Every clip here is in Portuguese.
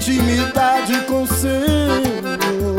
intimidade com o Senhor.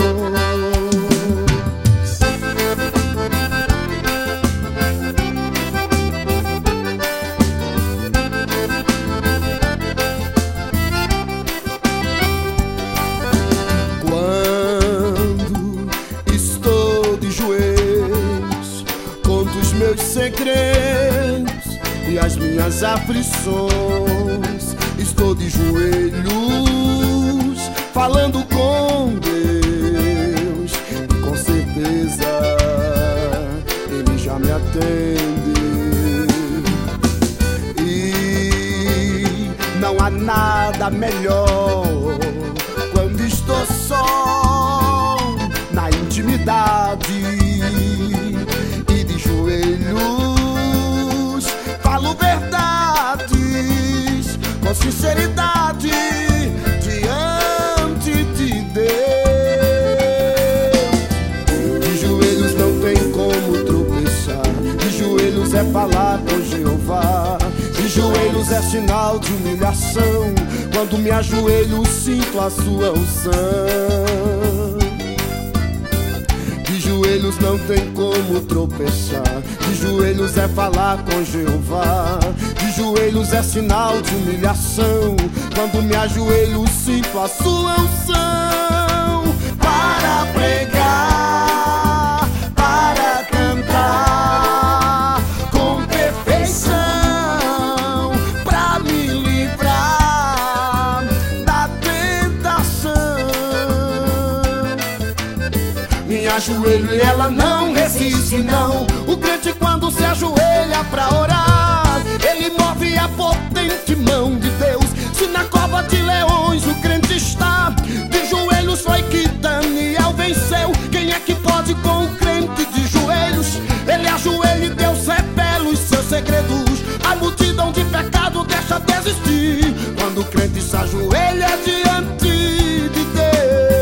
Quando estou de joelhos, conto os meus segredos e as minhas aflições. Estou de joelhos, falando com Deus, e com certeza Ele já me atende. E não há nada melhor quando estou só na intimidade e de joelhos falo verdades com sinceridade diante de Deus. De joelhos não tem como tropeçar, de joelhos é falar com Jeová. De joelhos é sinal de humilhação, quando me ajoelho sinto a sua unção. De joelhos não tem como tropeçar, de joelhos é falar com Jeová. De joelhos é sinal de humilhação, quando me ajoelho sinto a sua unção. Para pregar, para cantar com perfeição, para me livrar da tentação. Me ajoelho e ela não resiste não. O crente quando se ajoelha pra orar, ele move a potente mão de Deus. Se na cova de leões o crente está, de joelhos foi que Daniel venceu. Quem é que pode com o crente de joelhos? Ele ajoelha e Deus revela os seus segredos. A multidão de pecado deixa desistir quando o crente se ajoelha diante de Deus.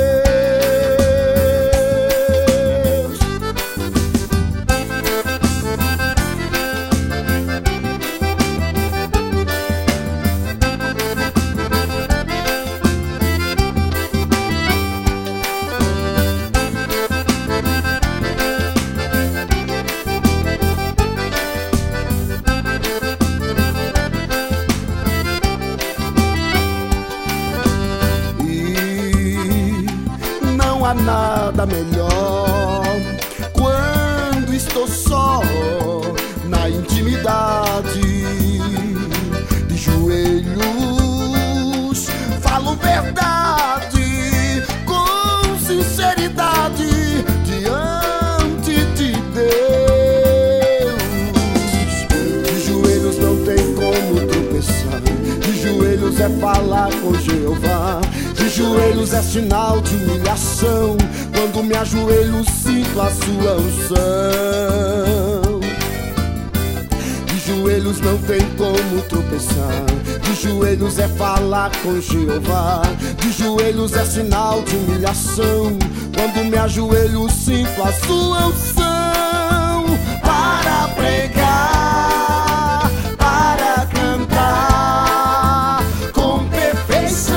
Não há nada melhor quando estou só na intimidade de joelhos falo verdade com sinceridade diante de Deus. De joelhos não tem como tropeçar, de joelhos é falar com Jeová. De joelhos é sinal de humilhação, quando me ajoelho sinto a sua unção. De joelhos não tem como tropeçar, de joelhos é falar com Jeová. De joelhos é sinal de humilhação, quando me ajoelho sinto a sua unção. Para pregar, para cantar com perfeição,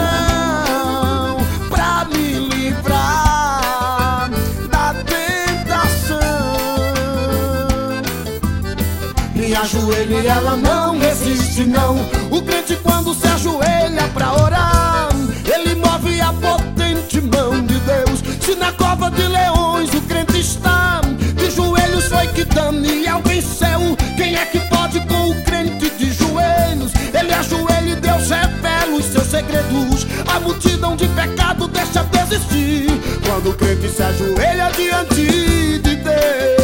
me ajoelho e ela não resiste não. O crente quando se ajoelha pra orar, ele move a potente mão de Deus. Se na cova de leões o crente está, de joelhos foi que Daniel venceu. Quem é que pode com o crente de joelhos? Ele ajoelha e Deus revela os seus segredos. A multidão de pecado deixa desistir quando o crente se ajoelha diante de Deus.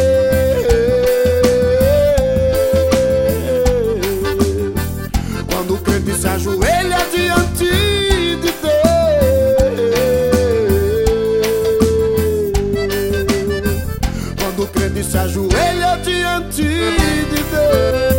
Quando o crente se ajoelha diante de Deus. Quando o crente se ajoelha diante de Deus.